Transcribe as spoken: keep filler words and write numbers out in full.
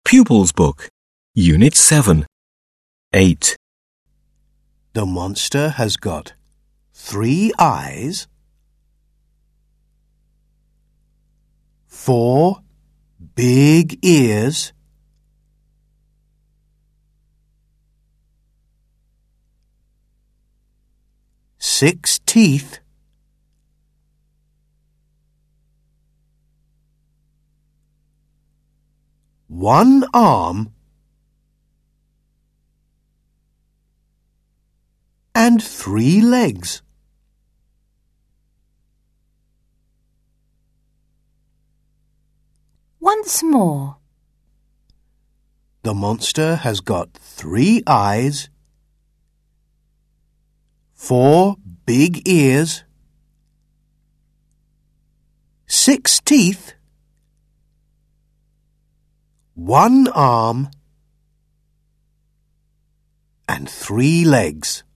Pupils Book, Unit seven. eight. The monster has got three eyes, four big ears, six teeth, one arm, and three legs. Once more. The monster has got three eyes, four big ears, six teeth, one arm, and three legs.